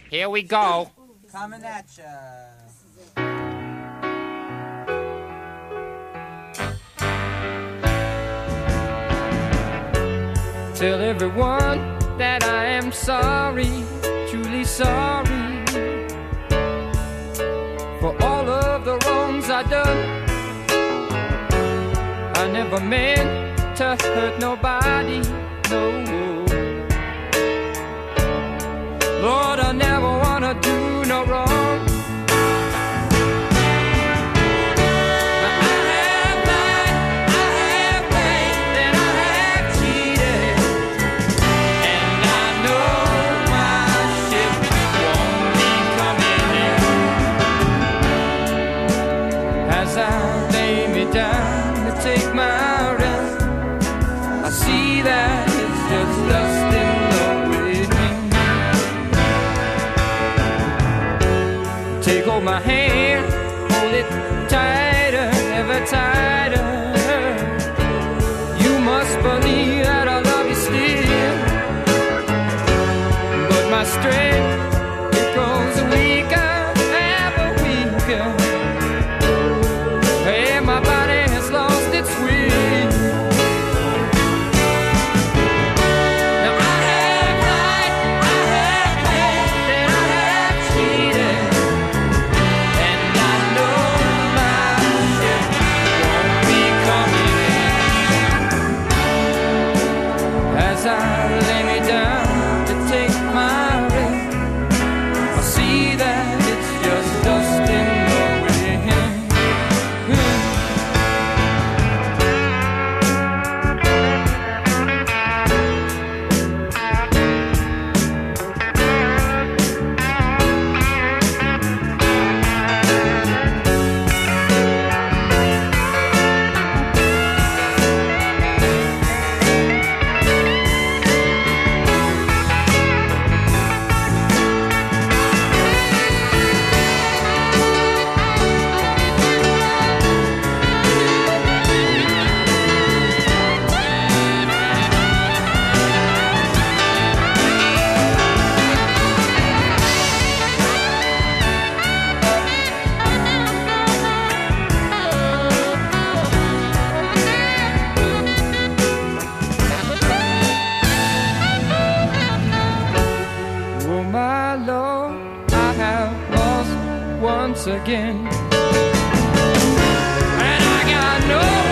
Here we go. Coming at ya. Tell everyone that I am sorry, truly sorry, for all of the wrongs I done. I never meant to hurt nobody, no. Lord, I never wanna do no wrong. Take my rest, I see that it's just dust in the wind. Take hold my hand, hold it tighter, ever tighter. You must believe that I love you still, but my strength, it grows weaker, ever weaker. Hey, my body has lost its will. Now I have lied, I have failed, and I have cheated, and I know my ship won't be coming in. As I lay me down to take my rest, I see that it's just dust in the wind. My Lord, I have lost once again, and I got no